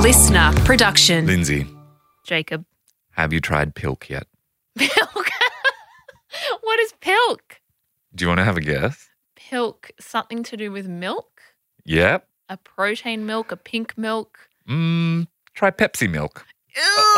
listener production. Lindsay, Jacob. have you tried Pilk yet? Pilk? What is Pilk? Do you want to have a guess? Pilk, something to do with milk? Yep. A protein milk, a pink milk? Try Pepsi milk. Ew,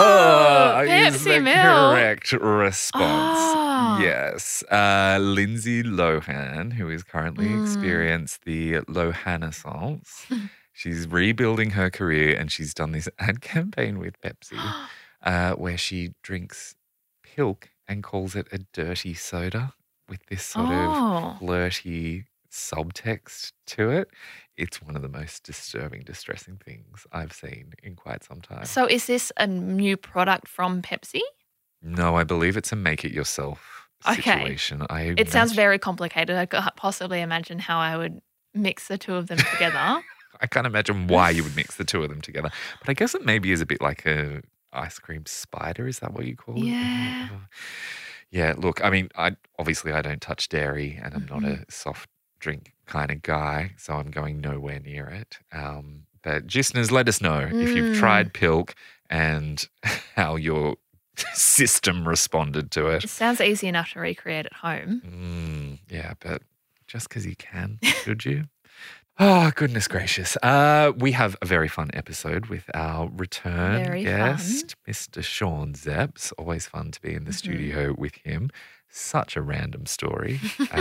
Is the Pepsi milk. correct response. Ah. Yes. Lindsay Lohan, who is currently experiencing the Lohanisance. She's rebuilding her career and she's done this ad campaign with Pepsi where she drinks Pilk and calls it a dirty soda with this sort of flirty subtext to it. It's one of the most disturbing, distressing things I've seen in quite some time. So is this a new product from Pepsi? No, I believe it's a make-it-yourself situation. It sounds very complicated. I can't possibly imagine how I would mix the two of them together. I can't imagine why you would mix the two of them together. But I guess it maybe is a bit like a ice cream spider. Is that what you call it? Yeah. Yeah, look, I mean, I don't touch dairy and I'm not a soft drink kind of guy, so I'm going nowhere near it. But listeners, let us know if you've tried Pilk and how your system responded to it. It sounds easy enough to recreate at home. Yeah, but just because you can, should you? Oh, goodness gracious. We have a very fun episode with our return guest, Mr. Sean Zepps. Always fun to be in the studio with him. Such a random story.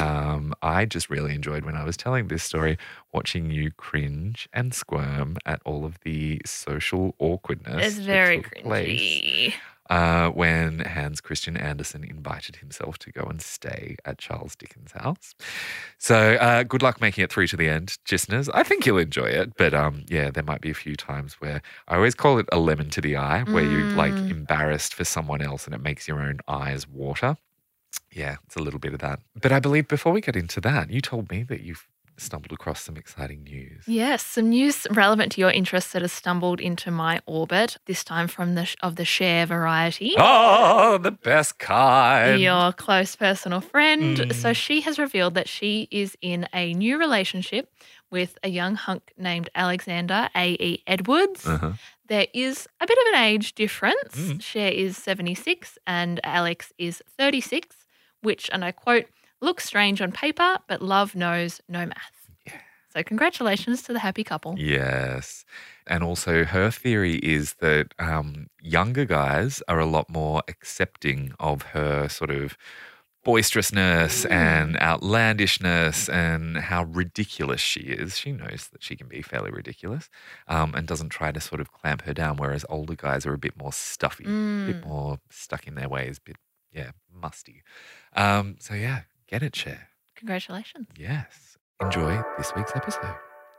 I just really enjoyed when I was telling this story, watching you cringe and squirm at all of the social awkwardness. It's very that took cringy. place, when Hans Christian Andersen invited himself to go and stay at Charles Dickens' house. So good luck making it through to the end, listeners. I think you'll enjoy it. But yeah, there might be a few times where I always call it a lemon to the eye, where you're like embarrassed for someone else and it makes your own eyes water. Yeah, it's a little bit of that. But I believe before we get into that, you told me that you've stumbled across some exciting news. Yes, some news relevant to your interests that has stumbled into my orbit, this time from the share variety. Oh, the best kind. Your close personal friend. So she has revealed that she is in a new relationship with a young hunk named Alexander A.E. Edwards. There is a bit of an age difference. Cher is 76 and Alex is 36, which, and I quote, looks strange on paper, but love knows no math. Yeah. So congratulations to the happy couple. Yes. And also her theory is that younger guys are a lot more accepting of her sort of boisterousness and outlandishness and how ridiculous she is. She knows that she can be fairly ridiculous and doesn't try to sort of clamp her down, whereas older guys are a bit more stuffy, a bit more stuck in their ways, a bit, musty. So, yeah, get it, Cher. Congratulations. Yes. Enjoy this week's episode.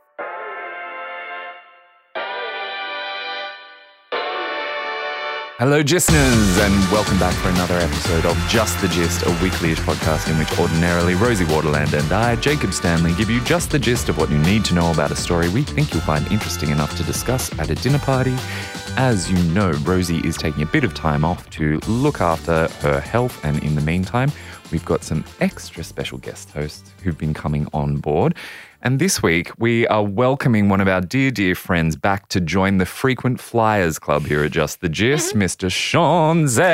Hello, listeners, and welcome back for another episode of Just the Gist, a weekly-ish podcast in which ordinarily Rosie Waterland and I, Jacob Stanley, give you just the gist of what you need to know about a story we think you'll find interesting enough to discuss at a dinner party. As you know, Rosie is taking a bit of time off to look after her health, and in the meantime, we've got some extra special guest hosts who've been coming on board. And this week, we are welcoming one of our dear, dear friends back to join the Frequent Flyers Club here at Just the Gist, Mr. Sean Zepps.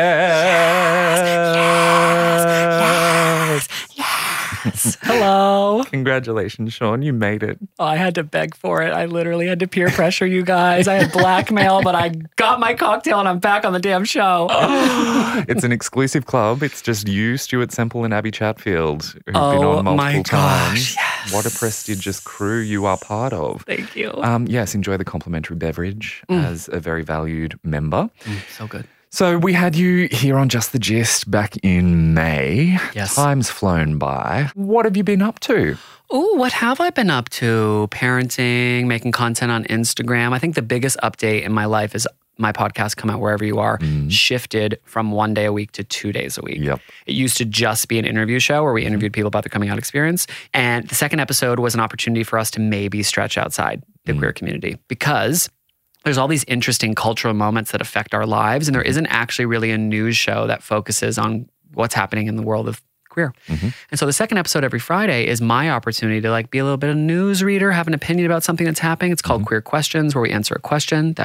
Yes. Hello. Congratulations, Sean. You made it. Oh, I had to beg for it. I literally had to peer pressure you guys. I had blackmail, but I got my cocktail and I'm back on the damn show. It's an exclusive club. It's just you, Stuart Semple, and Abby Chatfield, who've been on multiple times. Yes. What a prestigious crew you are part of. Thank you. Yes, enjoy the complimentary beverage as a very valued member. So good. So we had you here on Just the Gist back in May. Yes. Time's flown by. What have you been up to? Oh, what have I been up to? Parenting, making content on Instagram. I think the biggest update in my life is my podcast, Come Out Wherever You Are, shifted from 1 day a week to 2 days a week. Yep. It used to just be an interview show where we interviewed people about their coming out experience. And the second episode was an opportunity for us to maybe stretch outside the queer community, because there's all these interesting cultural moments that affect our lives, and there isn't actually really a news show that focuses on what's happening in the world of queer. And so the second episode every Friday is my opportunity to like be a little bit of a news reader, have an opinion about something that's happening. It's called Queer Questions, where we answer a question that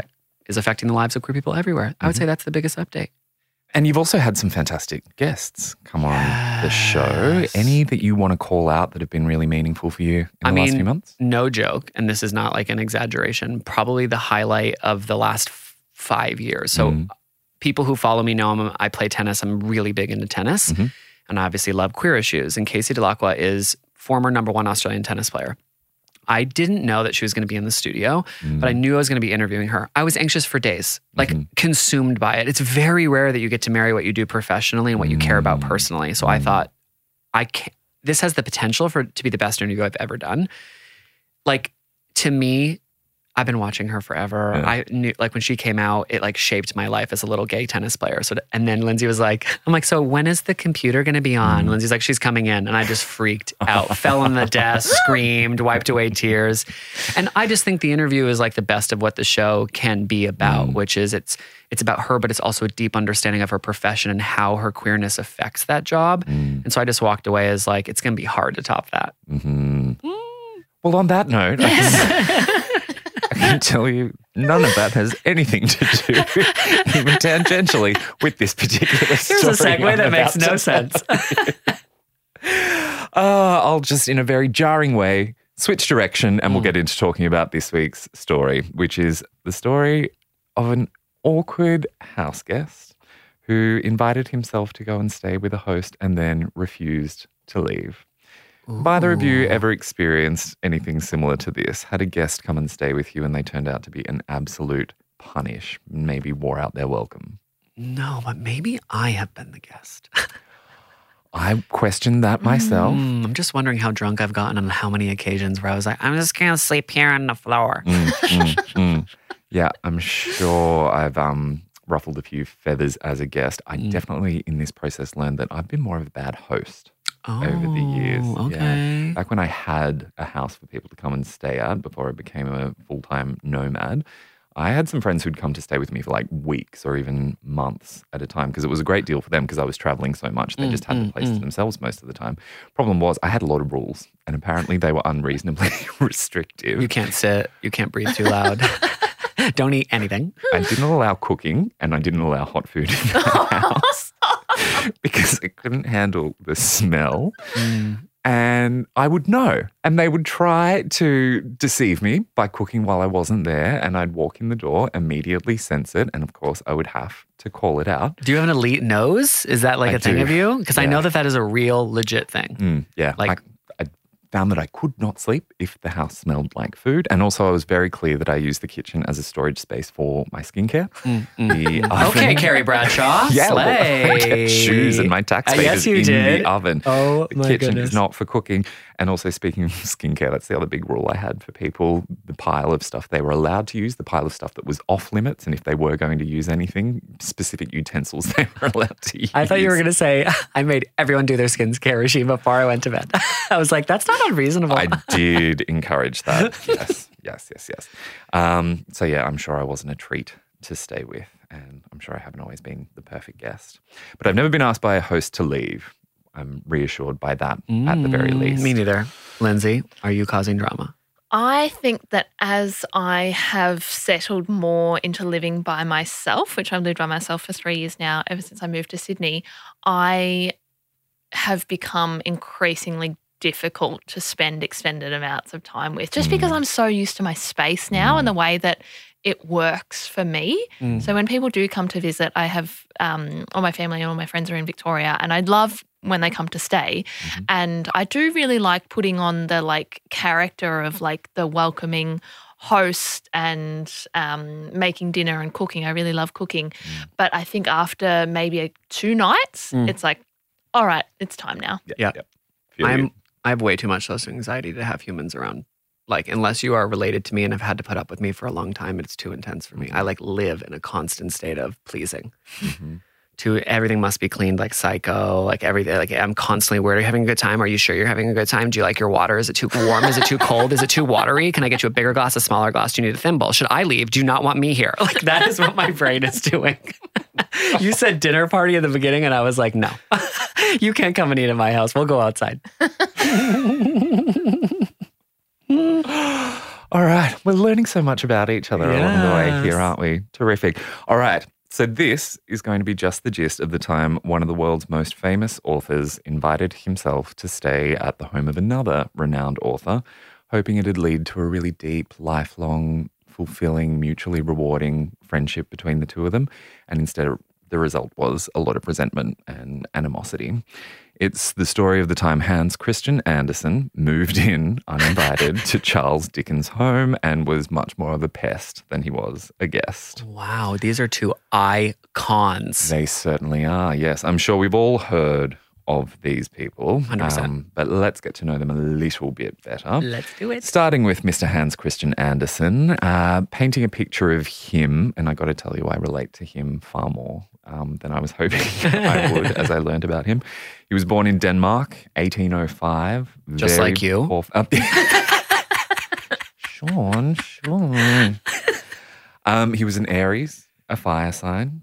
is affecting the lives of queer people everywhere. I would say that's the biggest update. And you've also had some fantastic guests come on the show. Any that you want to call out that have been really meaningful for you in the last few months? No joke, and this is not like an exaggeration, probably the highlight of the last 5 years. So people who follow me know I play tennis. I'm really big into tennis, and I obviously love queer issues. And Casey Dellacqua is former #1 Australian tennis player. I didn't know that she was going to be in the studio, but I knew I was going to be interviewing her. I was anxious for days, like consumed by it. It's very rare that you get to marry what you do professionally and what you care about personally. So I thought, this has the potential to be the best interview I've ever done. Like, to me, I've been watching her forever. Yeah. I knew, like, when she came out, it like shaped my life as a little gay tennis player. So, and then Lindsay was like, I'm like, so when is the computer going to be on? Lindsay's like, she's coming in. And I just freaked out, fell on the desk, screamed, wiped away tears. And I just think the interview is like the best of what the show can be about, which is it's about her, but it's also a deep understanding of her profession and how her queerness affects that job. And so I just walked away as like, it's going to be hard to top that. Well, on that note, I can tell you none of that has anything to do, even tangentially, with this particular story. Here's a segue that makes no sense. I'll just, in a very jarring way, switch direction and we'll get into talking about this week's story, which is the story of an awkward house guest who invited himself to go and stay with a host and then refused to leave. Have either of you ever experienced anything similar to this? Had a guest come and stay with you and they turned out to be an absolute punish, maybe wore out their welcome? No, but maybe I have been the guest. I questioned that myself. I'm just wondering how drunk I've gotten on how many occasions where I was like, I'm just going to sleep here on the floor. Yeah, I'm sure I've ruffled a few feathers as a guest. I definitely, in this process, learned that I've been more of a bad host. Over the years. Okay. Yeah. Back when I had a house for people to come and stay at before I became a full-time nomad, I had some friends who'd come to stay with me for like weeks or even months at a time because it was a great deal for them because I was traveling so much. They just had the place to themselves most of the time. Problem was I had a lot of rules and apparently they were unreasonably restrictive. You can't sit. You can't breathe too loud. Don't eat anything. I didn't allow cooking and I didn't allow hot food in the house. Because I couldn't handle the smell. And I would know. And they would try to deceive me by cooking while I wasn't there. And I'd walk in the door, immediately sense it. And of course, I would have to call it out. Do you have an elite nose? Is that like a thing of you? Because I know that is a real legit thing. Yeah. Like I found that I could not sleep if the house smelled like food. And also I was very clear that I used the kitchen as a storage space for my skincare. Okay, Carrie Bradshaw. Yeah, well, I kept shoes and my tax papers in the oven. Oh, the kitchen is not for cooking. And also speaking of skincare, that's the other big rule I had for people. The pile of stuff they were allowed to use, the pile of stuff that was off limits. And if they were going to use anything, specific utensils they were allowed to use. I thought you were going to say, I made everyone do their skincare regime before I went to bed. I was like, that's not unreasonable. I did encourage that. Yes. So yeah, I'm sure I wasn't a treat to stay with. And I'm sure I haven't always been the perfect guest. But I've never been asked by a host to leave. I'm reassured by that at the very least. Me neither. Lindsay, are you causing drama? I think that as I have settled more into living by myself, which I've lived by myself for 3 years now, ever since I moved to Sydney, I have become increasingly difficult to spend extended amounts of time with just because I'm so used to my space now and the way that it works for me. So when people do come to visit, I have all my family and all my friends are in Victoria and I love when they come to stay. And I do really like putting on the like character of like the welcoming host and making dinner and cooking. I really love cooking. But I think after maybe 2 nights, it's like, all right, it's time now. Yeah. I have way too much social anxiety to have humans around. Like, unless you are related to me and have had to put up with me for a long time, it's too intense for me. I like live in a constant state of pleasing. To everything must be cleaned like psycho, like everything. Like I'm constantly worried. Are you having a good time? Are you sure you're having a good time? Do you like your water? Is it too warm? Is it too cold? Is it too watery? Can I get you a bigger glass, a smaller glass? Do you need a thimble? Should I leave? Do you not want me here? Like that is what my brain is doing. You said dinner party at the beginning and I was like, no, you can't come and eat at my house. We'll go outside. All right. We're learning so much about each other along the way here, Yes. aren't we? Terrific. All right. So this is going to be just the gist of the time one of the world's most famous authors invited himself to stay at the home of another renowned author, hoping it'd lead to a really deep, lifelong, fulfilling, mutually rewarding friendship between the two of them. And instead, the result was a lot of resentment and animosity. It's the story of the time Hans Christian Andersen moved in uninvited to Charles Dickens' home and was much more of a pest than he was a guest. Wow, these are two icons. They certainly are, yes. I'm sure we've all heard of these people. 100%. But let's get to know them a little bit better. Let's do it. Starting with Mr. Hans Christian Andersen, painting a picture of him, and I got to tell you, I relate to him far more than I was hoping I would as I learned about him. He was born in Denmark, 1805. Just like you. Sean. He was an Aries, a fire sign.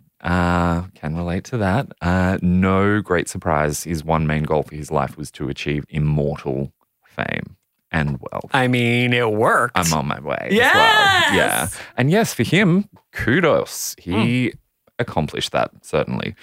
Can relate to that. No great surprise. His one main goal for his life was to achieve immortal fame and wealth. I mean, it worked. I'm on my way. Yes! As well. Yeah. And yes, for him, kudos. He accomplished that, certainly.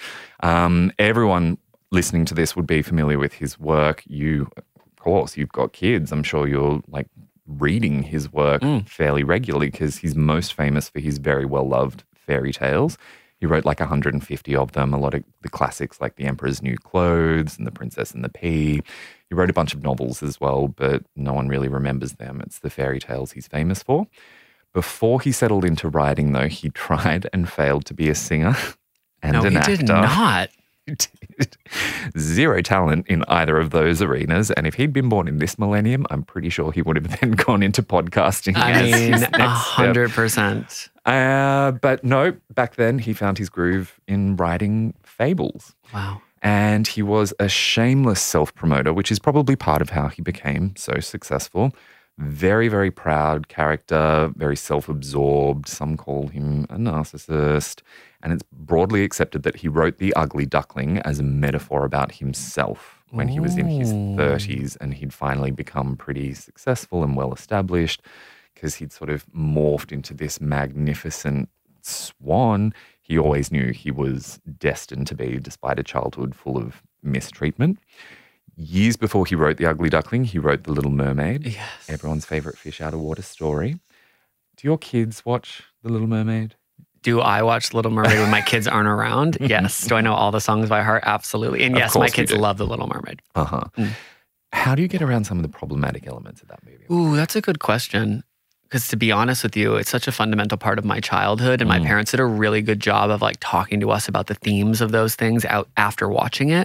Everyone listening to this would be familiar with his work. You, of course, you've got kids. I'm sure you're like reading his work fairly regularly because he's most famous for his very well-loved fairy tales. He wrote like 150 of them, a lot of the classics like The Emperor's New Clothes and The Princess and the Pea. He wrote a bunch of novels as well, but no one really remembers them. It's the fairy tales he's famous for. Before he settled into writing, though, he tried and failed to be a singer and an actor. No, he did not. He did. Zero talent in either of those arenas. And if he'd been born in this millennium, I'm pretty sure he would have then gone into podcasting. I as mean, his next step. 100%. But no, back then he found his groove in writing fables. Wow. And he was a shameless self-promoter, which is probably part of how he became so successful. Very, very proud character, very self-absorbed. Some call him a narcissist. And it's broadly accepted that he wrote The Ugly Duckling as a metaphor about himself when he was in his 30s and he'd finally become pretty successful and well-established because he'd sort of morphed into this magnificent swan. He always knew he was destined to be, despite a childhood full of mistreatment. Years before he wrote The Ugly Duckling, he wrote The Little Mermaid, Yes. everyone's favourite fish out of water story. Do your kids watch The Little Mermaid? Do I watch Little Mermaid when my kids aren't around? Yes. Do I know all the songs by heart? Absolutely. And Of yes, my course you kids do. love The Little Mermaid. Uh-huh. How do you get around some of the problematic elements of that movie? Ooh, that's a good question. Because to be honest with you, it's such a fundamental part of my childhood. And my parents did a really good job of like talking to us about the themes of those things out after watching it.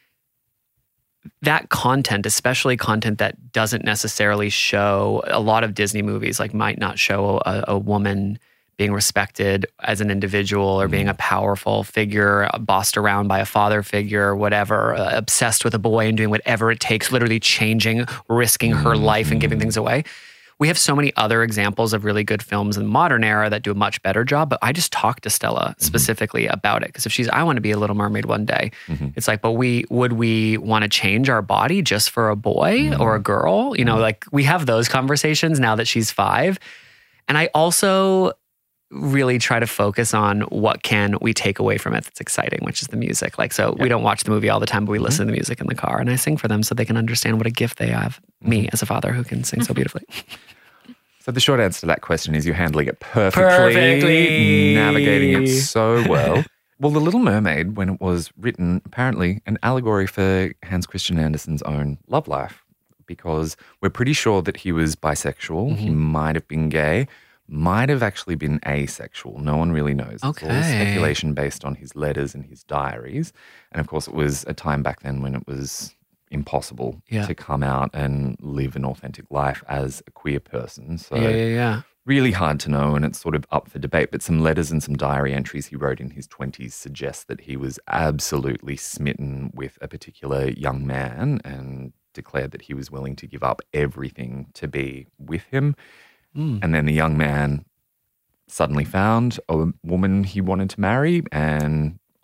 That content, especially content that doesn't necessarily show, a lot of Disney movies like might not show a woman being respected as an individual or being a powerful figure, bossed around by a father figure, whatever, obsessed with a boy and doing whatever it takes, literally changing, risking her life and giving things away. We have so many other examples of really good films in the modern era that do a much better job, but I just talked to Stella specifically about it because if she's, I want to be a Little Mermaid one day, it's like, but would we want to change our body just for a boy or a girl? You know, like we have those conversations now that she's 5. And I also really try to focus on what can we take away from it that's exciting, which is the music. Like, so we don't watch the movie all the time, but we listen to the music in the car and I sing for them so they can understand what a gift they have. Me as a father who can sing so beautifully. So the short answer to that question is you're handling it perfectly. Navigating it so well. Well, The Little Mermaid, when it was written, apparently an allegory for Hans Christian Andersen's own love life, because we're pretty sure that he was bisexual. He might have been gay, might have actually been asexual. No one really knows. It's all speculation based on his letters and his diaries. And of course, it was a time back then when it was impossible to come out and live an authentic life as a queer person. So really hard to know, and it's sort of up for debate. But some letters and some diary entries he wrote in his 20s suggest that he was absolutely smitten with a particular young man and declared that he was willing to give up everything to be with him. And then the young man suddenly found a woman he wanted to marry and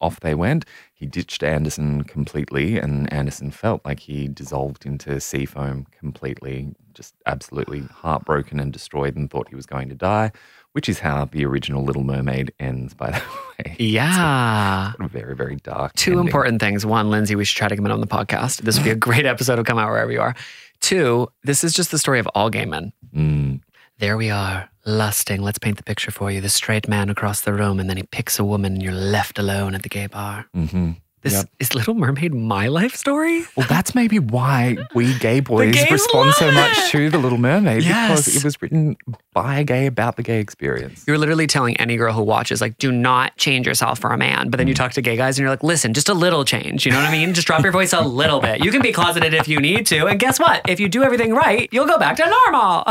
off they went. He ditched Anderson completely, and Anderson felt like he dissolved into sea foam completely, just absolutely heartbroken and destroyed, and thought he was going to die, which is how the original Little Mermaid ends, by the way. Yeah. It's a very, very dark Two ending. important things. One, Lindsay, we should try to come in on the podcast. This would be a great episode. It'll come out wherever you are. Two, this is just the story of all gay men. There we are, lusting. Let's paint the picture for you. The straight man across the room, and then he picks a woman, and you're left alone at the gay bar. This is Little Mermaid my life story? Well, that's maybe why we gay boys gays respond so love much it. to The Little Mermaid, Yes. because it was written by a gay about the gay experience. You're literally telling any girl who watches, like, do not change yourself for a man. But then you talk to gay guys and you're like, listen, just a little change. You know what I mean? Just drop your voice a little bit. You can be closeted if you need to. And guess what? If you do everything right, you'll go back to normal.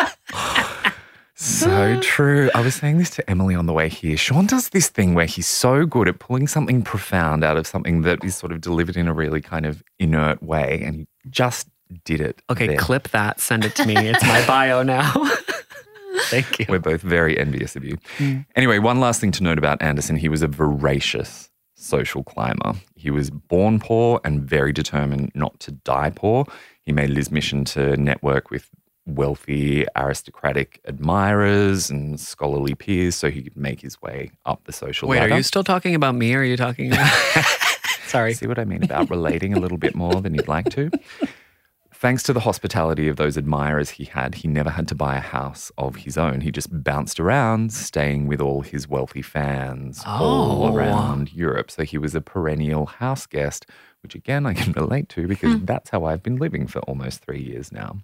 So true. I was saying this to Emily on the way here. Sean does this thing where he's so good at pulling something profound out of something that is sort of delivered in a really kind of inert way, and he just did it. Okay, there. clip that. Send it to me. It's my bio now. Thank you. We're both very envious of you. Anyway, one last thing to note about Anderson. He was a voracious social climber. He was born poor and very determined not to die poor. He made it his mission to network with wealthy, aristocratic admirers and scholarly peers so he could make his way up the social ladder. Wait, are you still talking about me or are you talking about... Sorry. See what I mean about relating a little bit more than you'd like to? Thanks to the hospitality of those admirers he never had to buy a house of his own. He just bounced around, staying with all his wealthy fans all around Europe. So he was a perennial house guest, which again I can relate to because that's how I've been living for almost 3 years now.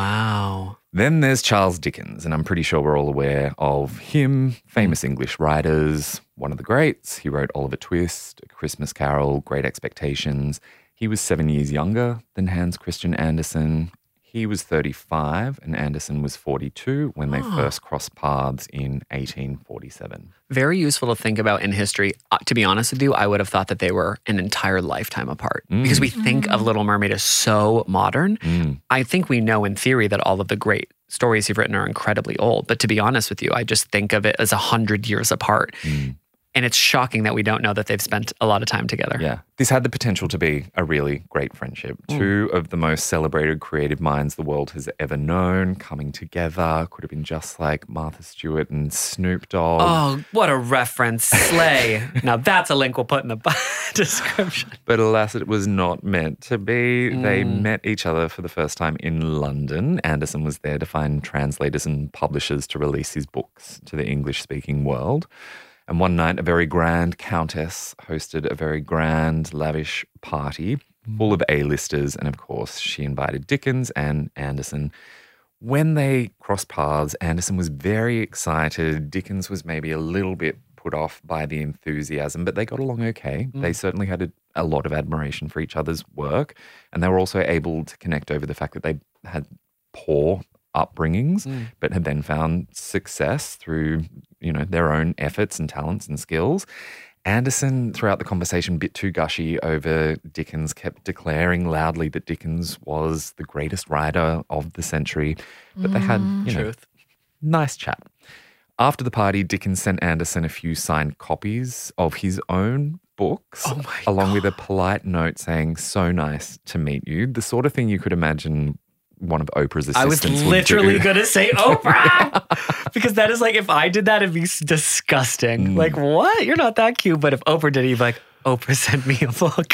Wow. Then there's Charles Dickens, and I'm pretty sure we're all aware of him. Famous English writers, one of the greats. He wrote Oliver Twist, A Christmas Carol, Great Expectations. He was 7 years younger than Hans Christian Andersen. He was 35 and Andersen was 42 when they first crossed paths in 1847. Very useful to think about in history. To be honest with you, I would have thought that they were an entire lifetime apart because we think of Little Mermaid as so modern. I think we know in theory that all of the great stories you've written are incredibly old. But to be honest with you, I just think of it as 100 years apart. And it's shocking that we don't know that they've spent a lot of time together. Yeah. This had the potential to be a really great friendship. Two of the most celebrated creative minds the world has ever known coming together. Could have been just like Martha Stewart and Snoop Dogg. Oh, what a reference. Slay. Now that's a link we'll put in the description. But alas, it was not meant to be. They met each other for the first time in London. Anderson was there to find translators and publishers to release his books to the English-speaking world. And one night, a very grand countess hosted a very grand, lavish party full of A-listers. And of course, she invited Dickens and Anderson. When they crossed paths, Anderson was very excited. Dickens was maybe a little bit put off by the enthusiasm, but they got along okay. They certainly had a lot of admiration for each other's work. And they were also able to connect over the fact that they had poor upbringings, but had then found success through, their own efforts and talents and skills. Anderson, throughout the conversation, a bit too gushy over Dickens, kept declaring loudly that Dickens was the greatest writer of the century. But they had, Truth. nice chat. After the party, Dickens sent Anderson a few signed copies of his own books, along with a polite note saying, "So nice to meet you." The sort of thing you could imagine one of Oprah's assistants I was would literally do. going to say Oprah because that is like, if I did that, it'd be disgusting. Like, what? You're not that cute. But if Oprah did it, you'd be like, Oprah sent me a book.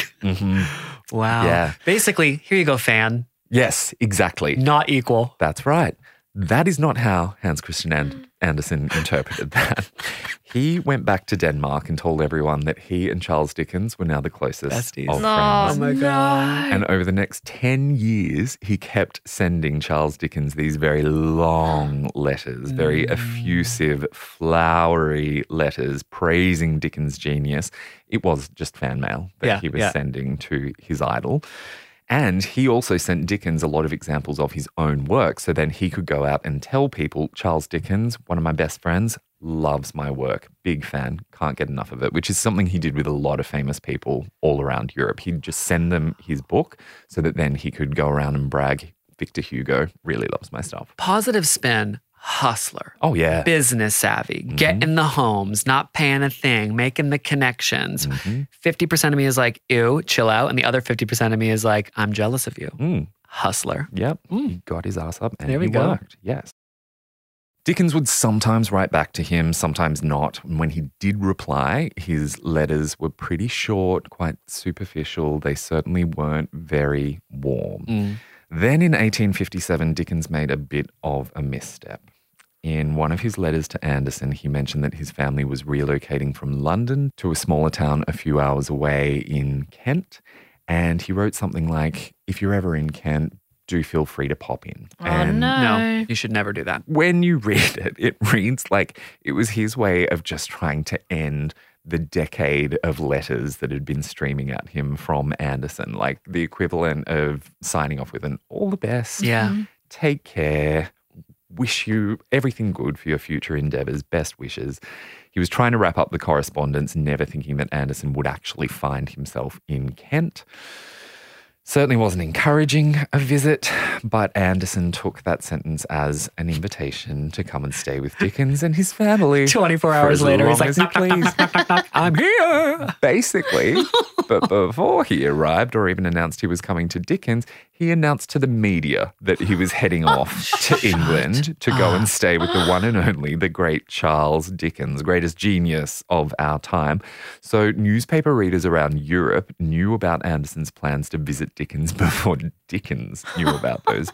Wow. Yeah. Basically, here you go, fan. Yes, exactly. Not equal. That's right. That is not how Hans Christian Andersen interpreted that. He went back to Denmark and told everyone that he and Charles Dickens were now the closest Besties. of Oh friends. my God. And over the next 10 years, he kept sending Charles Dickens these very long letters, very effusive, flowery letters praising Dickens' genius. It was just fan mail that he was sending to his idol. And he also sent Dickens a lot of examples of his own work. So then he could go out and tell people, Charles Dickens, one of my best friends, loves my work. Big fan. Can't get enough of it, which is something he did with a lot of famous people all around Europe. He'd just send them his book so that then he could go around and brag, Victor Hugo really loves my stuff. Positive spin. hustler. Oh, yeah. Business savvy, getting the homes, not paying a thing, making the connections. 50% of me is like, ew, chill out. And the other 50% of me is like, I'm jealous of you. Hustler. Yep. He got his ass up and There we he go. worked. Yes. Dickens would sometimes write back to him, sometimes not. And when he did reply, his letters were pretty short, quite superficial. They certainly weren't very warm. Then in 1857, Dickens made a bit of a misstep. In one of his letters to Anderson, he mentioned that his family was relocating from London to a smaller town a few hours away in Kent. And he wrote something like, if you're ever in Kent, do feel free to pop in. No, you should never do that. When you read it, it reads like it was his way of just trying to end the decade of letters that had been streaming at him from Anderson, like the equivalent of signing off with an all the best, take care, wish you everything good for your future endeavors, best wishes. He was trying to wrap up the correspondence, never thinking that Anderson would actually find himself in Kent. Certainly wasn't encouraging a visit, but Anderson took that sentence as an invitation to come and stay with Dickens and his family. 24 hours later, he's like, knock, knock, knock, knock, knock, I'm here. Basically. But before he arrived or even announced he was coming to Dickens, he announced to the media that he was heading off to England to go and stay with the one and only, the great Charles Dickens, greatest genius of our time. So newspaper readers around Europe knew about Anderson's plans to visit Dickens before Dickens knew about those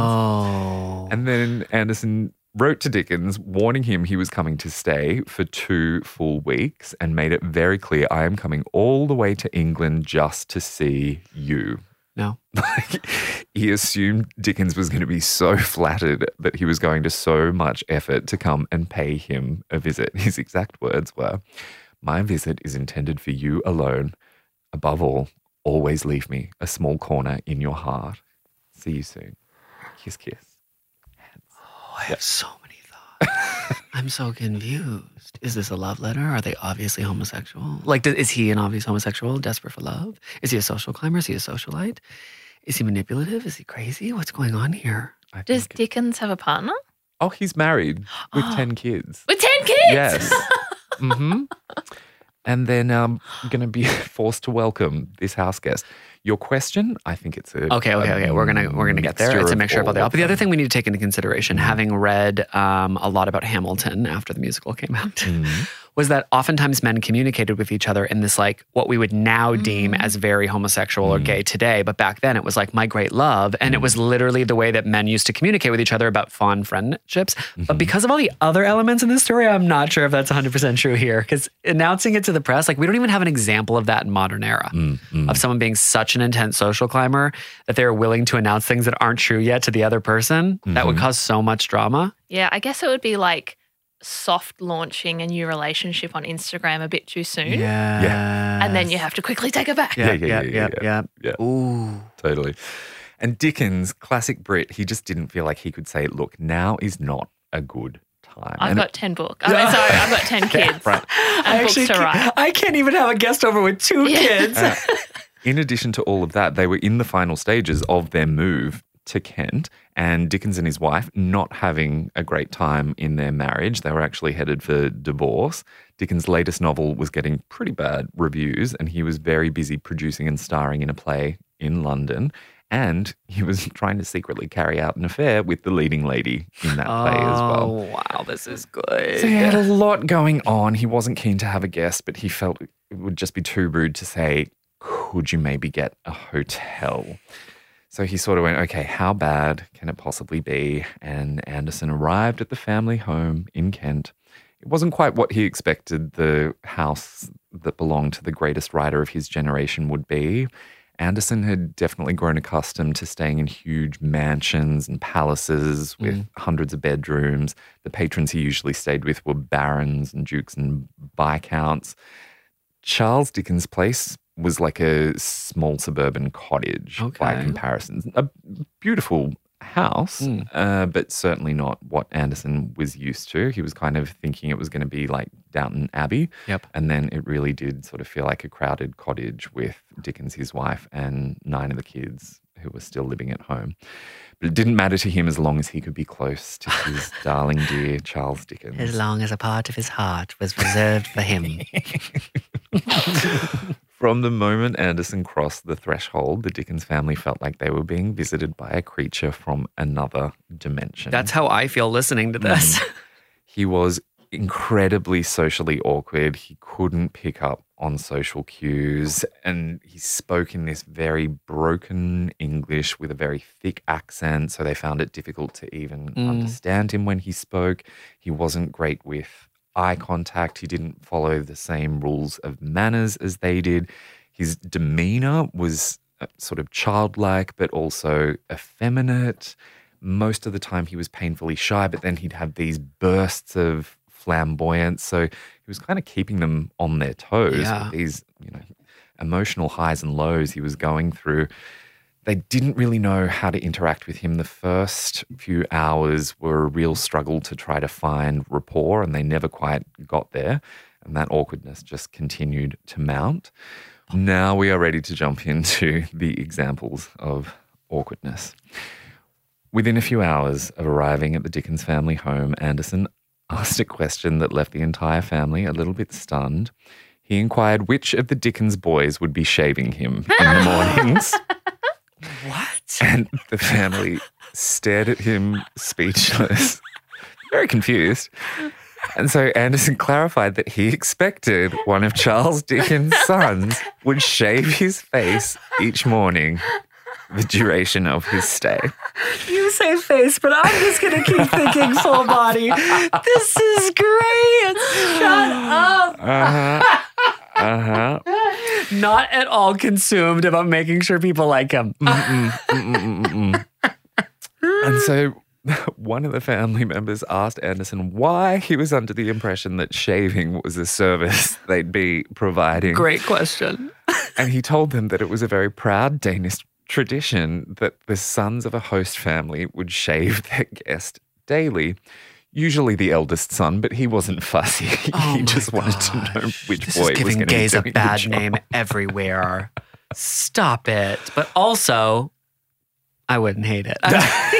plans. And then Anderson wrote to Dickens warning him he was coming to stay for 2 full weeks and made it very clear, I am coming all the way to England just to see you. No. He assumed Dickens was going to be so flattered that he was going to so much effort to come and pay him a visit. His exact words were, my visit is intended for you alone. Above all, always leave me a small corner in your heart. See you soon. Kiss, kiss. I have so many thoughts. I'm so confused. Is this a love letter? Are they obviously homosexual? Like, is he an obvious homosexual, desperate for love? Is he a social climber? Is he a socialite? Is he manipulative? Is he crazy? What's going on here? Does Dickens have a partner? Oh, he's married with 10 kids. With 10 kids? Yes. And then I'm going to be forced to welcome this house guest. Your question, I think it's a Okay. We're gonna get there. It's a mixture of all the. But the other thing we need to take into consideration, having read a lot about Hamilton after the musical came out, was that oftentimes men communicated with each other in this like what we would now deem as very homosexual or gay today. But back then it was like my great love, and it was literally the way that men used to communicate with each other about fond friendships. But because of all the other elements in this story, I'm not sure if that's 100% true here. Because announcing it to the press, like we don't even have an example of that in modern era of someone being such an intense social climber that they're willing to announce things that aren't true yet to the other person. That would cause so much drama. Yeah, I guess it would be like soft launching a new relationship on Instagram a bit too soon. Yeah. And then you have to quickly take it back. Yeah. Ooh. Totally. And Dickens, classic Brit, he just didn't feel like he could say, look, now is not a good time. I've got 10 books. I've got 10 kids. Right. And books to write. I can't even have a guest over with 2 kids. In addition to all of that, they were in the final stages of their move to Kent, and Dickens and his wife not having a great time in their marriage. They were actually headed for divorce. Dickens' latest novel was getting pretty bad reviews, and he was very busy producing and starring in a play in London. And he was trying to secretly carry out an affair with the leading lady in that play as well. Oh, wow, this is good. So he had a lot going on. He wasn't keen to have a guest, but he felt it would just be too rude to say, could you maybe get a hotel? So he sort of went, okay, how bad can it possibly be? And Anderson arrived at the family home in Kent. It wasn't quite what he expected the house that belonged to the greatest writer of his generation would be. Anderson had definitely grown accustomed to staying in huge mansions and palaces with hundreds of bedrooms. The patrons he usually stayed with were barons and dukes and viscounts. Charles Dickens' place was like a small suburban cottage by comparison. A beautiful house, but certainly not what Anderson was used to. He was kind of thinking it was going to be like Downton Abbey. Yep. And then it really did sort of feel like a crowded cottage with Dickens, his wife, and 9 of the kids who was still living at home. But it didn't matter to him as long as he could be close to his darling dear Charles Dickens. As long as a part of his heart was reserved for him. From the moment Anderson crossed the threshold, the Dickens family felt like they were being visited by a creature from another dimension. That's how I feel listening to this. He was incredibly socially awkward. He couldn't pick up on social cues, and he spoke in this very broken English with a very thick accent, so they found it difficult to even understand him when he spoke. He wasn't great with eye contact. He didn't follow the same rules of manners as they did. His demeanor was sort of childlike, but also effeminate. Most of the time he was painfully shy, but then he'd have these bursts of flamboyance. So he was kind of keeping them on their toes with these, emotional highs and lows he was going through. They didn't really know how to interact with him. The first few hours were a real struggle to try to find rapport, and they never quite got there. And that awkwardness just continued to mount. Now we are ready to jump into the examples of awkwardness. Within a few hours of arriving at the Dickens family home, Anderson asked a question that left the entire family a little bit stunned. He inquired which of the Dickens boys would be shaving him in the mornings. What? And the family stared at him speechless, very confused. And so Anderson clarified that he expected one of Charles Dickens' sons would shave his face each morning the duration of his stay. You say face, but I'm just going to keep thinking full body. This is great. Shut up. Not at all consumed about making sure people like him. And so one of the family members asked Anderson why he was under the impression that shaving was a service they'd be providing. Great question. And he told them that it was a very proud Danish tradition that the sons of a host family would shave their guest daily. Usually the eldest son, but he wasn't fussy. He just wanted to know which boy was going to be doing the job. This is giving gays a bad name everywhere. Stop it. But also, I wouldn't hate it.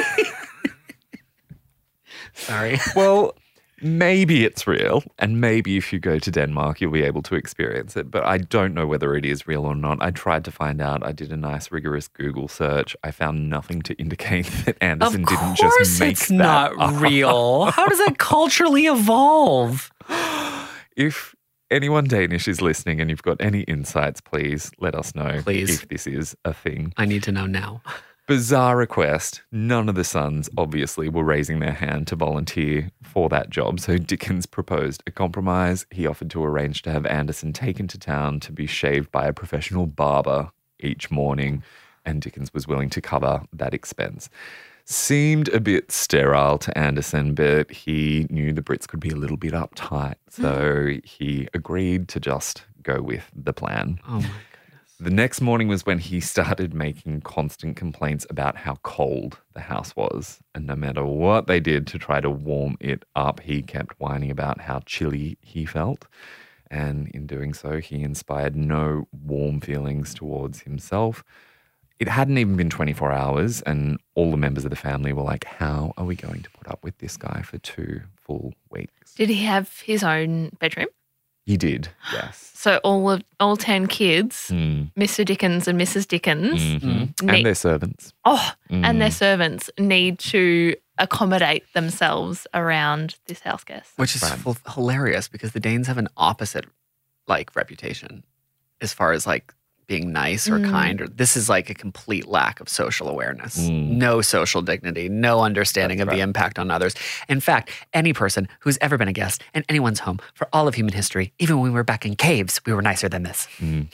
Sorry. Well, maybe it's real, and maybe if you go to Denmark, you'll be able to experience it, but I don't know whether it is real or not. I tried to find out. I did a nice, rigorous Google search. I found nothing to indicate that Anderson didn't just make it's that not up. real. How does that culturally evolve? If anyone Danish is listening and you've got any insights, please let us know if this is a thing. I need to know now. Bizarre request. None of the sons, obviously, were raising their hand to volunteer for that job. So Dickens proposed a compromise. He offered to arrange to have Anderson taken to town to be shaved by a professional barber each morning. And Dickens was willing to cover that expense. Seemed a bit sterile to Anderson, but he knew the Brits could be a little bit uptight. So he agreed to just go with the plan. Oh, my God. The next morning was when he started making constant complaints about how cold the house was. And no matter what they did to try to warm it up, he kept whining about how chilly he felt. And in doing so, he inspired no warm feelings towards himself. It hadn't even been 24 hours, and all the members of the family were like, how are we going to put up with this guy for 2 full weeks? Did he have his own bedroom? He did, yes. So all 10 kids, Mr. Dickens and Mrs. Dickens. And their servants. And their servants need to accommodate themselves around this house guest. Which is hilarious because the Danes have an opposite reputation as far as being nice or kind. Or this is a complete lack of social awareness. No social dignity, no understanding of the impact on others. In fact, any person who's ever been a guest in anyone's home for all of human history, even when we were back in caves, we were nicer than this.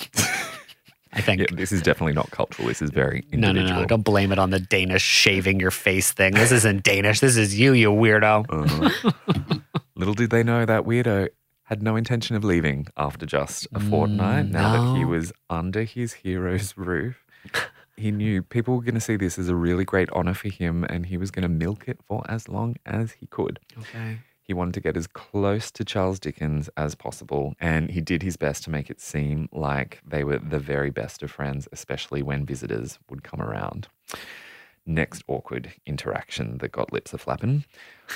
I think. Yeah, this is definitely not cultural. This is very individual. No. Don't blame it on the Danish shaving your face thing. This isn't Danish. This is you weirdo. Little did they know that weirdo had no intention of leaving after just a fortnight. Now that he was under his hero's roof, he knew people were going to see this as a really great honor for him, and he was going to milk it for as long as he could. Okay. He wanted to get as close to Charles Dickens as possible, and he did his best to make it seem like they were the very best of friends, especially when visitors would come around. Next awkward interaction that got lips a-flapping.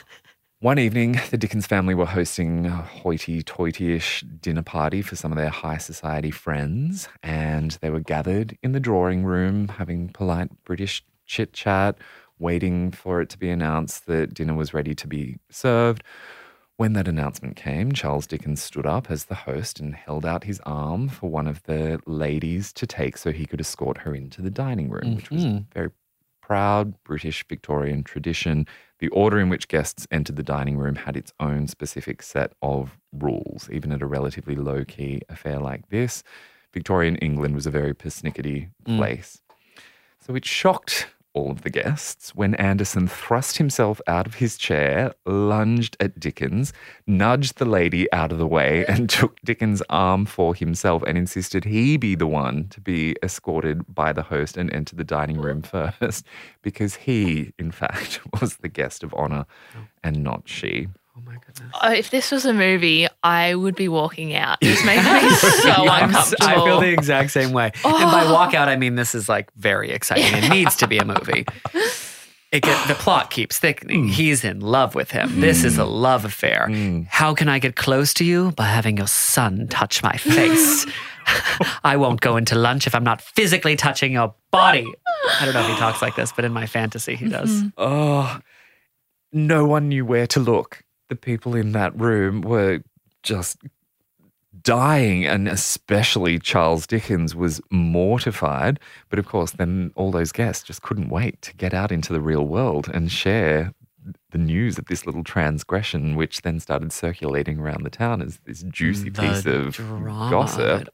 One evening, the Dickens family were hosting a hoity-toity-ish dinner party for some of their high society friends, and they were gathered in the drawing room having polite British chit-chat, waiting for it to be announced that dinner was ready to be served. When that announcement came, Charles Dickens stood up as the host and held out his arm for one of the ladies to take so he could escort her into the dining room, which was a very proud British Victorian tradition. The order in which guests entered the dining room had its own specific set of rules, even at a relatively low-key affair like this. Victorian England was a very persnickety place. So it shocked all of the guests when Anderson thrust himself out of his chair, lunged at Dickens, nudged the lady out of the way and took Dickens' arm for himself and insisted he be the one to be escorted by the host and enter the dining room first because he, in fact, was the guest of honour and not she. Oh my goodness. If this was a movie, I would be walking out. It's making me so uncomfortable. I feel the exact same way. And by walk out, I mean this is like very exciting. It needs to be a movie. The plot keeps thickening. He's in love with him. This is a love affair. How can I get close to you? By having your son touch my face. I won't go into lunch if I'm not physically touching your body. I don't know if he talks like this, but in my fantasy he does. Oh, no one knew where to look. The people in that room were just dying, and especially Charles Dickens was mortified. But of course, then all those guests just couldn't wait to get out into the real world and share the news of this little transgression, which then started circulating around the town as this juicy piece of gossip.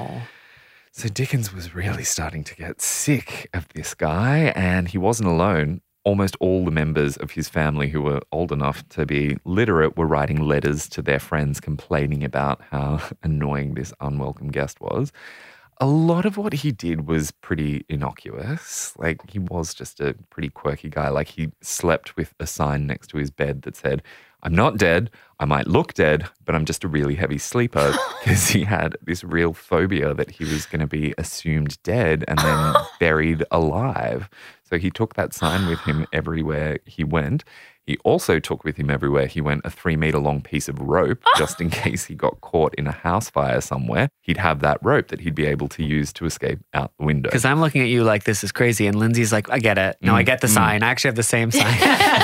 So Dickens was really starting to get sick of this guy, and he wasn't alone. Almost all the members of his family who were old enough to be literate were writing letters to their friends complaining about how annoying this unwelcome guest was. A lot of what he did was pretty innocuous. Like, he was just a pretty quirky guy. Like, he slept with a sign next to his bed that said, "I'm not dead. I might look dead, but I'm just a really heavy sleeper," because he had this real phobia that he was going to be assumed dead and then buried alive. So he took that sign with him everywhere he went. He also took with him everywhere he went a 3-meter long piece of rope just in case he got caught in a house fire somewhere. He'd have that rope that he'd be able to use to escape out the window. Because I'm looking at you like this is crazy, and Lindsay's like, I get it. No, I get the sign. I actually have the same sign.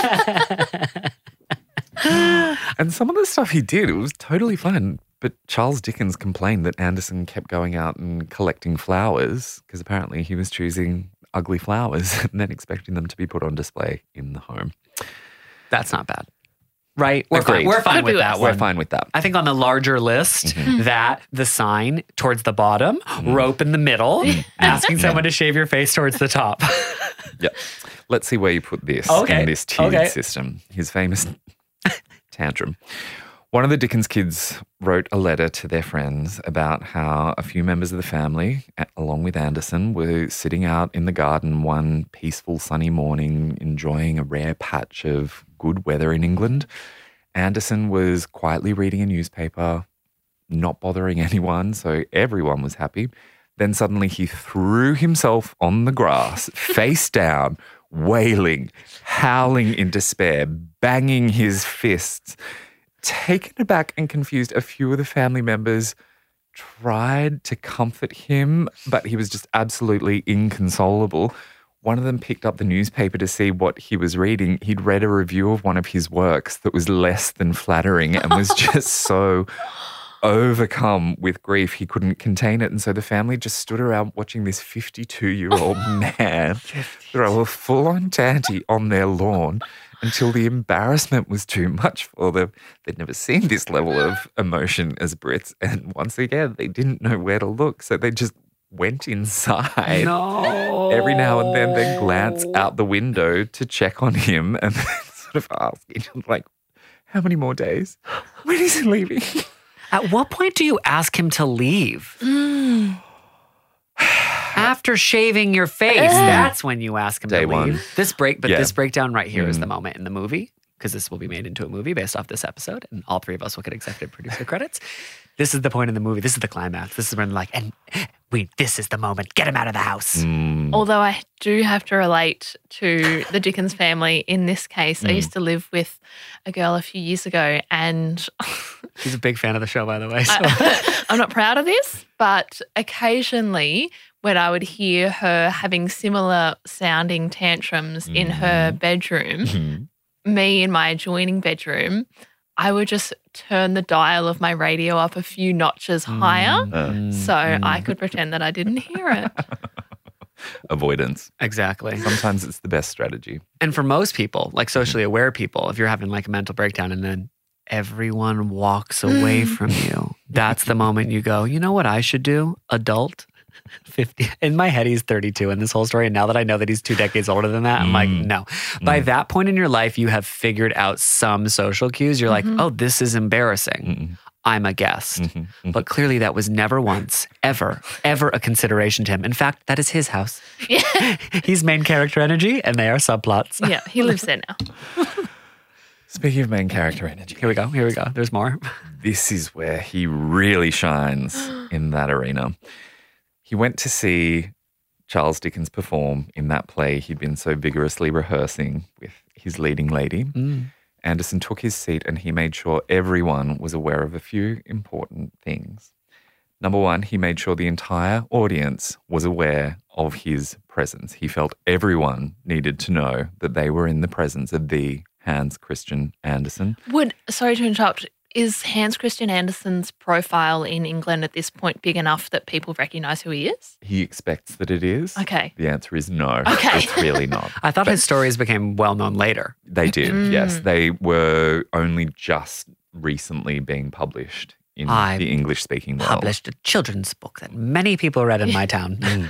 And some of the stuff he did, it was totally fun. But Charles Dickens complained that Anderson kept going out and collecting flowers because apparently he was choosing ugly flowers and then expecting them to be put on display in the home. That's not bad. Right? We're fine with that one. We're fine with that. I think on the larger list, that, the sign towards the bottom, rope in the middle, asking someone to shave your face towards the top. Yep. Let's see where you put this in this tiered system. His famous tantrum. One of the Dickens kids wrote a letter to their friends about how a few members of the family, along with Anderson, were sitting out in the garden one peaceful sunny morning, enjoying a rare patch of good weather in England. Anderson was quietly reading a newspaper, not bothering anyone, so everyone was happy. Then suddenly he threw himself on the grass, face down, wailing, howling in despair, banging his fists. Taken aback and confused, a few of the family members tried to comfort him, but he was just absolutely inconsolable. One of them picked up the newspaper to see what he was reading. He'd read a review of one of his works that was less than flattering and was just so overcome with grief he couldn't contain it. And so the family just stood around watching this 52-year-old man throw a full-on tanty on their lawn until the embarrassment was too much for them. They'd never seen this level of emotion as Brits. And once again, they didn't know where to look. So they just went inside. No. Every now and then they glance out the window to check on him and then sort of asking, like, how many more days? When is he leaving? At what point do you ask him to leave? After shaving your face, that's when you ask him Day to leave. one. This breakdown right here is the moment in the movie. because this will be made into a movie based off this episode, and all three of us will get executive producer credits. This is the point in the movie. This is the climax. This is when this is the moment. Get him out of the house. Although I do have to relate to the Dickens family in this case. I used to live with a girl a few years ago, and she's a big fan of the show, by the way. So. I'm not proud of this, but occasionally when I would hear her having similar sounding tantrums in her bedroom, me in my adjoining bedroom, I would just turn the dial of my radio up a few notches higher so I could pretend that I didn't hear it. Avoidance. Exactly. Sometimes it's the best strategy. And for most people, like socially aware people, if you're having like a mental breakdown and then everyone walks away from you, that's the moment you go, you know what I should do? Adult. 50. In my head, he's 32 in this whole story. And now that I know that he's 2 decades older than that, I'm like, no. By that point in your life, you have figured out some social cues. You're like, oh, this is embarrassing. I'm a guest. But clearly that was never once, ever a consideration to him. In fact, that is his house. He's main character energy and they are subplots. Yeah, he lives there now. Speaking of main character energy. Here we go. There's more. This is where he really shines in that arena. He went to see Charles Dickens perform in that play he'd been so vigorously rehearsing with his leading lady. Anderson took his seat and he made sure everyone was aware of a few important things. Number one, he made sure the entire audience was aware of his presence. He felt everyone needed to know that they were in the presence of the Hans Christian Andersen. Sorry to interrupt, is Hans Christian Andersen's profile in England at this point big enough that people recognise who he is? He expects that it is. Okay. The answer is no. Okay. It's really not. I thought his stories became well known later. They did, yes. They were only just recently being published in the English-speaking world. Published a children's book that many people read in my town.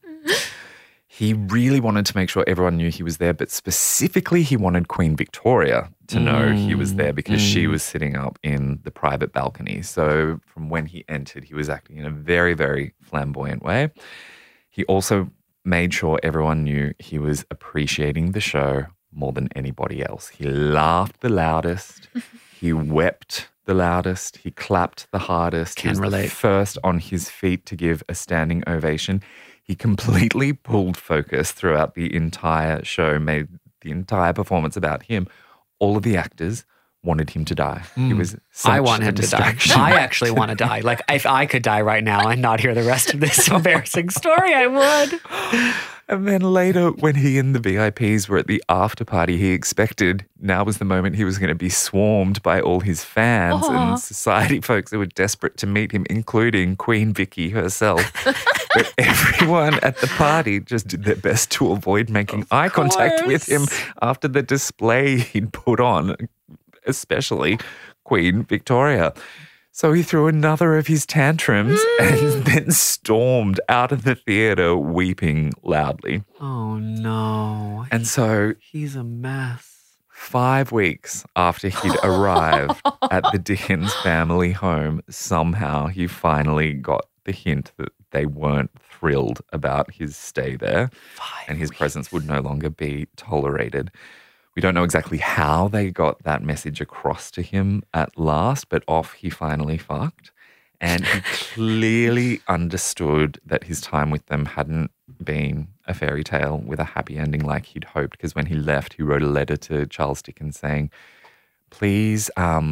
He really wanted to make sure everyone knew he was there, but specifically he wanted Queen Victoria to know he was there because she was sitting up in the private balcony. So from when he entered, he was acting in a very, very flamboyant way. He also made sure everyone knew he was appreciating the show more than anybody else. He laughed the loudest. He wept the loudest. He clapped the hardest. He was the first on his feet to give a standing ovation. He completely pulled focus throughout the entire show, made the entire performance about him. All of the actors wanted him to die. He was such I want him a distraction. to die. I actually want to die. Like, if I could die right now and not hear the rest of this embarrassing story, I would. And then later, when he and the VIPs were at the after party, he expected now was the moment he was going to be swarmed by all his fans and society folks who were desperate to meet him, including Queen Vicky herself. But everyone at the party just did their best to avoid making eye contact with him after the display he'd put on, especially Queen Victoria. So he threw another of his tantrums and then stormed out of the theatre weeping loudly. Oh, no. And so he's a mess. 5 weeks after he'd arrived at the Dickens family home, somehow he finally got the hint that they weren't thrilled about his stay there and his presence would no longer be tolerated. We don't know exactly how they got that message across to him at last, but off he finally fucked. And he clearly understood that his time with them hadn't been a fairy tale with a happy ending like he'd hoped, because when he left, he wrote a letter to Charles Dickens saying, please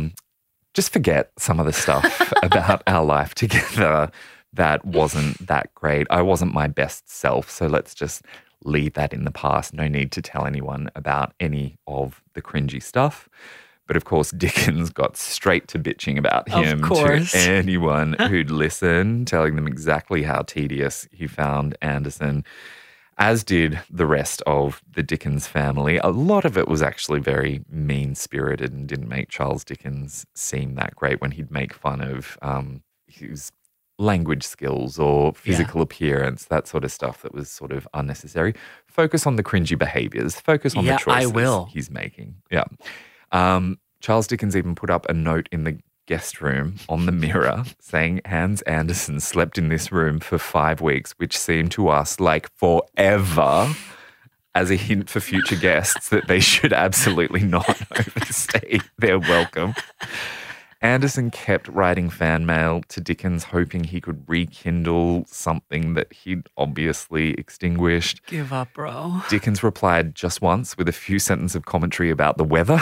just forget some of the stuff about our life together that wasn't that great. I wasn't my best self, so let's just leave that in the past. No need to tell anyone about any of the cringy stuff. But of course, Dickens got straight to bitching about him to anyone who'd listen, telling them exactly how tedious he found Andersen, as did the rest of the Dickens family. A lot of it was actually very mean-spirited and didn't make Charles Dickens seem that great when he'd make fun of his language skills or physical appearance, that sort of stuff that was sort of unnecessary. Focus on the cringy behaviors. Focus on the choices he's making. Yeah. Charles Dickens even put up a note in the guest room on the mirror saying Hans Andersen slept in this room for 5 weeks, which seemed to us like forever. as a hint for future guests that they should absolutely not overstay their welcome. Anderson kept writing fan mail to Dickens, hoping he could rekindle something that he'd obviously extinguished. Give up, bro. Dickens replied just once with a few sentences of commentary about the weather.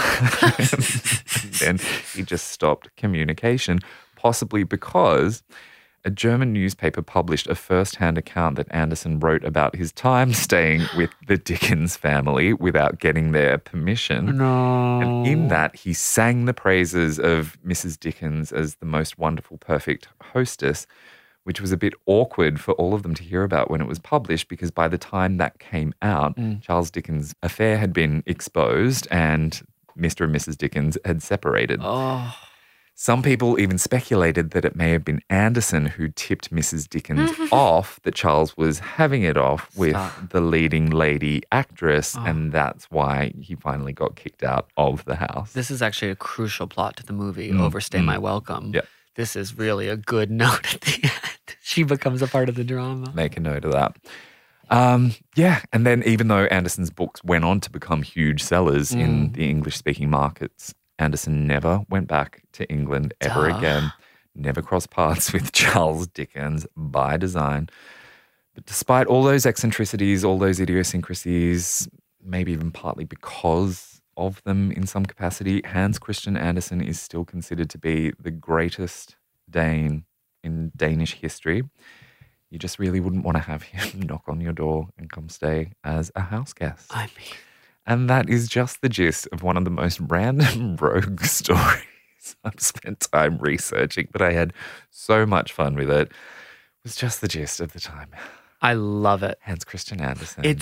Then he just stopped communication, possibly because a German newspaper published a first-hand account that Anderson wrote about his time staying with the Dickens family without getting their permission. No. And in that, he sang the praises of Mrs. Dickens as the most wonderful, perfect hostess, which was a bit awkward for all of them to hear about when it was published, because by the time that came out, Charles Dickens' affair had been exposed and Mr. and Mrs. Dickens had separated. Oh. Some people even speculated that it may have been Anderson who tipped Mrs. Dickens off that Charles was having it off with the leading lady actress, and that's why he finally got kicked out of the house. This is actually a crucial plot to the movie, Overstay My Welcome. Yeah. This is really a good note at the end. She becomes a part of the drama. Make a note of that. And then even though Anderson's books went on to become huge sellers in the English-speaking markets, Anderson never went back to England ever again, never crossed paths with Charles Dickens by design. But despite all those eccentricities, all those idiosyncrasies, maybe even partly because of them in some capacity, Hans Christian Andersen is still considered to be the greatest Dane in Danish history. You just really wouldn't want to have him knock on your door and come stay as a house guest. I mean... And that is just the gist of one of the most random rogue stories I've spent time researching, but I had so much fun with it. It was just the gist of the time. I love it. Hans Christian Andersen. It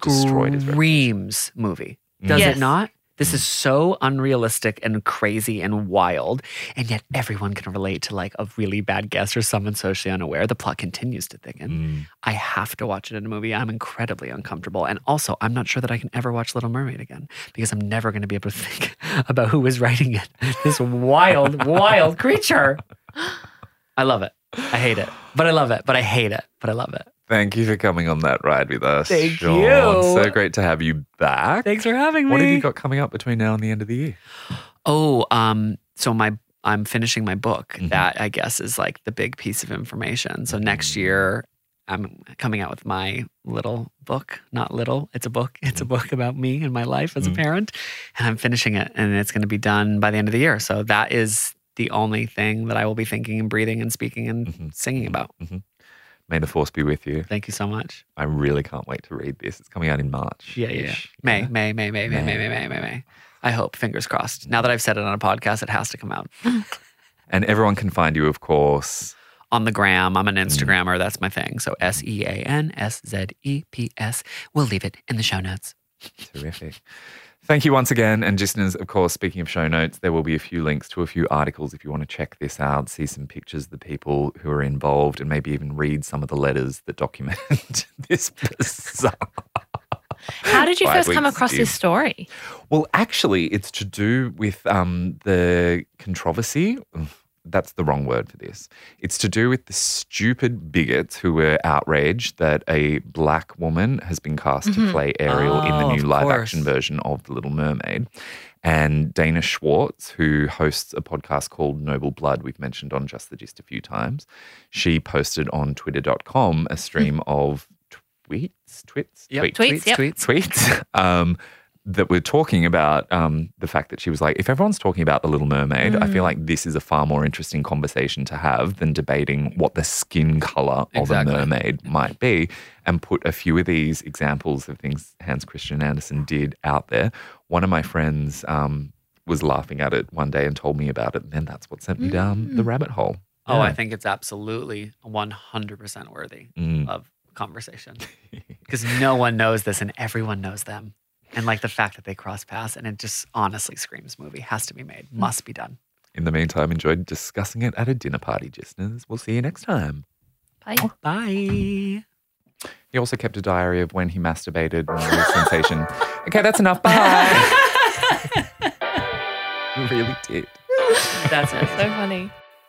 screams movie. Does it not? This is so unrealistic and crazy and wild, and yet everyone can relate to like a really bad guest or someone socially unaware. The plot continues to thicken. I have to watch it in a movie. I'm incredibly uncomfortable. And also, I'm not sure that I can ever watch Little Mermaid again because I'm never going to be able to think about who was writing it. This wild, wild creature. I love it. I hate it. But I love it. But I hate it. But I love it. Thank you for coming on that ride with us. Thank Sean. you. So great to have you back. Thanks for having me. What have you got coming up between now and the end of the year? Oh, so I'm finishing my book. That I guess is like the big piece of information. So next year I'm coming out with my little book. Not little, it's a book. It's a book about me and my life as a parent. And I'm finishing it and it's going to be done by the end of the year. So that is the only thing that I will be thinking and breathing and speaking and singing about. May the force be with you. Thank you so much. I really can't wait to read this. It's coming out in March. Yeah. May. I hope, fingers crossed. Now that I've said it on a podcast, it has to come out. And everyone can find you, of course, on the gram. I'm an Instagrammer. That's my thing. So SEANSZEPS. We'll leave it in the show notes. Terrific. Thank you once again. And listeners, of course, speaking of show notes, there will be a few links to a few articles if you want to check this out, see some pictures of the people who are involved, and maybe even read some of the letters that document this bizarre. How did you first come across this story? Well, actually, it's to do with the controversy. That's the wrong word for this. It's to do with the stupid bigots who were outraged that a black woman has been cast to play Ariel in the new live-action version of The Little Mermaid. And Dana Schwartz, who hosts a podcast called Noble Blood, we've mentioned on Just the Gist a few times, she posted on twitter.com a stream of tweets that were talking about the fact that she was like, if everyone's talking about The Little Mermaid, I feel like this is a far more interesting conversation to have than debating what the skin color of a mermaid might be, and put a few of these examples of things Hans Christian Andersen did out there. One of my friends was laughing at it one day and told me about it, and then that's what sent me down the rabbit hole. Oh, I think it's absolutely 100% worthy of conversation because no one knows this and everyone knows them. And like the fact that they cross paths, and it just honestly screams movie. Has to be made. Must be done. In the meantime, enjoyed discussing it at a dinner party, listeners. We'll see you next time. Bye. Bye. He also kept a diary of when he masturbated and the sensation. Okay, that's enough. Bye. He really did. That's it. So funny.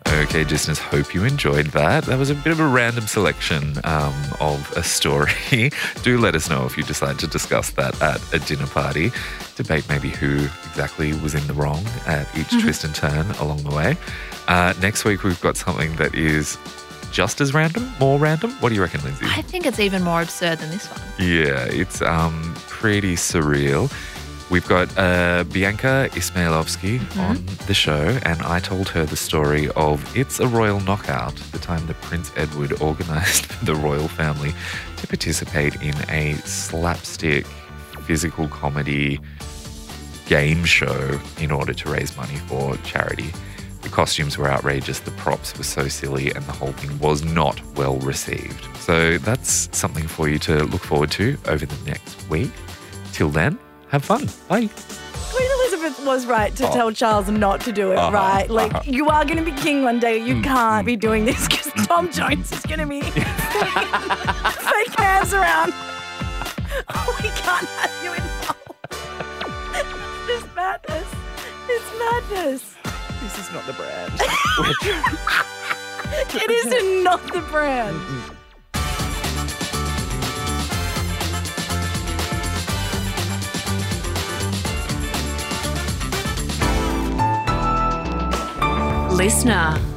Okay, listeners, hope you enjoyed that. That was a bit of a random selection of a story. Do let us know if you decide to discuss that at a dinner party. Debate maybe who exactly was in the wrong at each twist and turn along the way. Next week, we've got something that is just as random, more random. What do you reckon, Lindsay? I think it's even more absurd than this one. Yeah, it's pretty surreal. We've got Bianca Ismailovsky on the show, and I told her the story of It's a Royal Knockout, the time that Prince Edward organised for the royal family to participate in a slapstick physical comedy game show in order to raise money for charity. The costumes were outrageous, the props were so silly, and the whole thing was not well received. So that's something for you to look forward to over the next week. Till then, have fun. Bye. Queen Elizabeth was right to tell Charles not to do it, right? Like, you are going to be king one day. You can't be doing this because Tom Jones is going to be fake hands around. Oh, we can't have you involved. It's madness. It's madness. This is not the brand. It is not the brand. Listener.